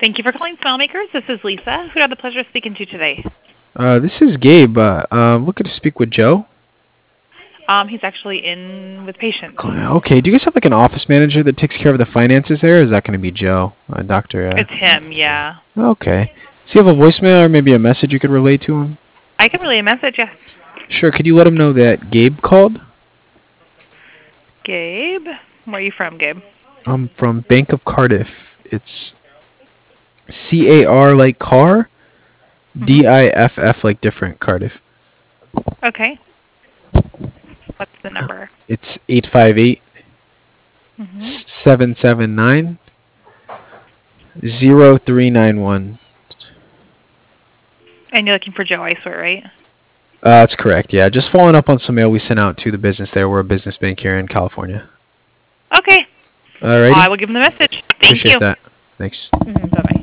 Thank you for calling Smile Makers. This is Lisa. Who do I have the pleasure of speaking to today? This is Gabe. I'm looking to speak with Joe. He's actually in with patients. Okay, do you guys have like an office manager that takes care of the finances there? Or is that going to be Joe, Doctor? It's him, yeah. Okay. Does he have a voicemail or maybe a message you could relay to him? I can relay a message, yes. Sure. Could you let him know that Gabe called? Gabe? Where are you from, Gabe? I'm from Bank of Cardiff. It's CAR like car, Mm-hmm. DIFF like different Cardiff. Okay. What's the number? It's 858 Mm-hmm. 779 0391. And you're looking for Joe, I swear, right? That's correct. Yeah, just following up on some mail we sent out to the business there. We're a business bank here in California. Okay. I Alrighty. will give him the message. Thank Appreciate you. that. Thanks. Bye-bye.